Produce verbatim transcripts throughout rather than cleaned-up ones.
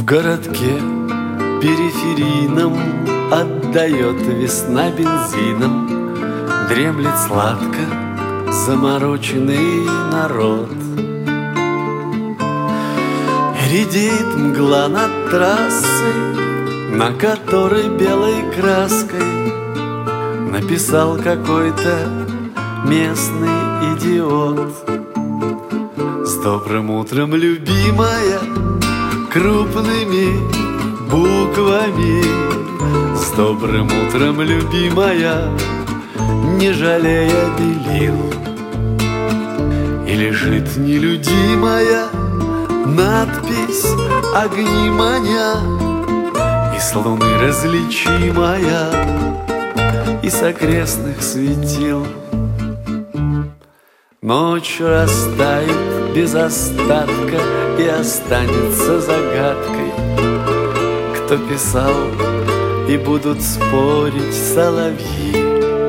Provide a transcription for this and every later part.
городке периферийном отдает весна бензином, дремлет сладко замороченный народ. Редеет мгла над трассой, на которой белой краской написал какой-то местный идиот. С добрым утром, любимая, крупными буквами. С добрым утром, любимая, не жалея белил. И лежит нелюдимая надпись огни маня, и с луны различимая, и с окрестных светил. Ночь растает без остатка и останется загадкой, кто писал, и будут спорить соловьи.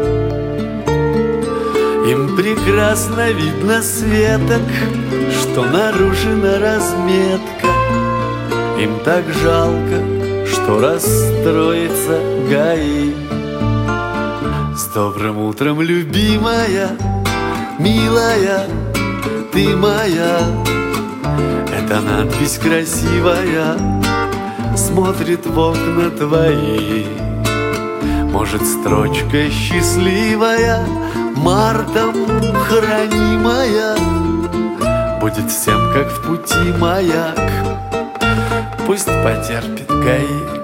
Им прекрасно видно светок, что нарушена разметка. Им так жалко, что расстроится ГАИ. С добрым утром, любимая, милая, ты моя. Эта надпись красивая смотрит в окна твои. Может, строчка счастливая, мартом хранимая, будет всем, как в пути маяк. Пусть потерпит ГАИ.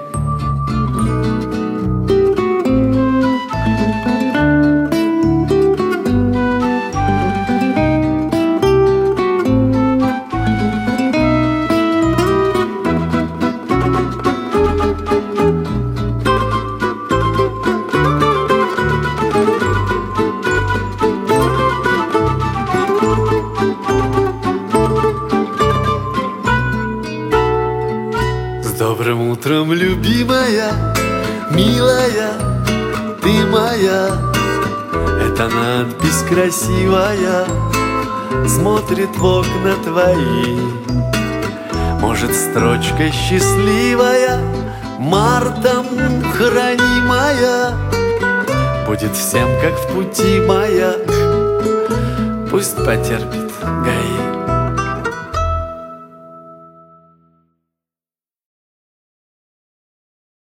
С добрым утром, любимая, милая, ты моя. Эта надпись красивая смотрит в окна твои. Может, строчка счастливая, мартом хранимая, будет всем, как в пути маяк. Пусть потерпит ГАИ.